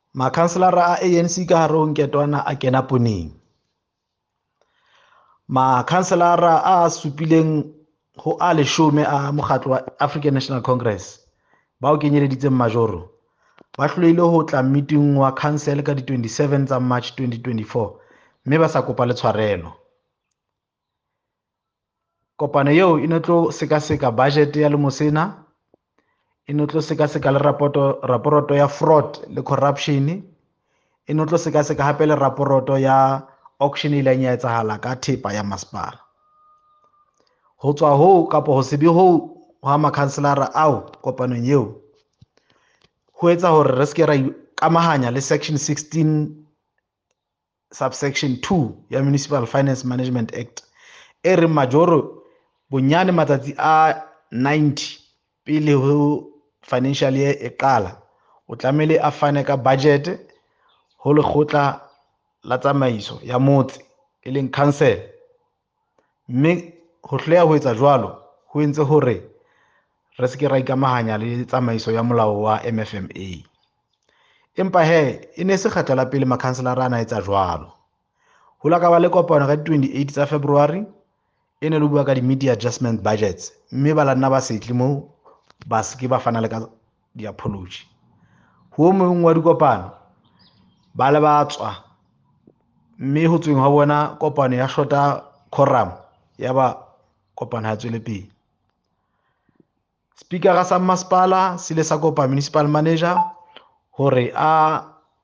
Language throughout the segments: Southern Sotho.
Makhanselara a ANC ka hare ho nketwana a kena poneng. Makhanselara a supileng ho a 10 a mokgatlo wa African National Congress bao kenyeleditseng Majoro ba hlolehile ho tla meeting wa council ka di-27 tsa March 2024 mme ba sa kopa le tshwarelo. Kopano eo e ne tlo sekaseka budget ya lemo sena, e ne tlo sekaseka le raporoto ya fraud le corruption, e ne tlo sekaseka hape le raporoto ya auction e ileng ya etsahala ka thepa ya masepala. Ho tswa ho kapa ho sebe ho ha makhanselara ao kopanong eo ho etsa hore re seke ra ikamahanya le section 16 subsection 2 ya Municipal Finance Management Act e re Majoro bonyane matsatsi a 90 pele ho financial year e qala o tlamehile a fane ka budget ho lekgotla la tsamaiso ya motse e leng council, mme ho hloleha ho etsa jwalo ho entse hore re seke ra ikamahanya le tsamaiso ya molao wa MFMA. Empa e ne se kgetho la pele makhanselara ana etsa jwalo. Ho la ka ba le kopano ka 28 tsa February e ne le bua ka di-media adjustment budgets, mme ba la nna ba setle moo ba seke ba fana le ka di-apology. Ho mong wa dikopano ba le ba tswa, mme ho tsweng ha bona kopano ya shota quorum ya ba kopano ha tswele pele. Speakera sa masepala se ile sa kopa municipal manager hore a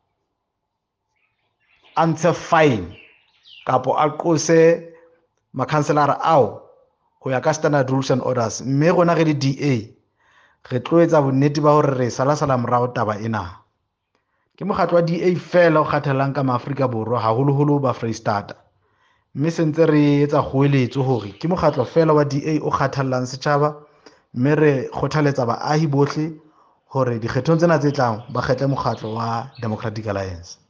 ntshe fine kapo a qose makhanselara ao ho ya ka standard rules and orders, mme rona re le DA re tlo etsa bonnete ba hore re sala morao taba ena. Ke mokgatlo wa DA fela o kgathallang ka Maafrika Borwa haholoholo ba Freistata, mme se ntse re etsa kgoeletso hore ke mokgatlo fela wa DA o kgathallang setjhaba, mme re kgothaletsa baahi bohle hore dikgethong tsena tse tlang ba kgetle mokgatlo wa Democratic Alliance.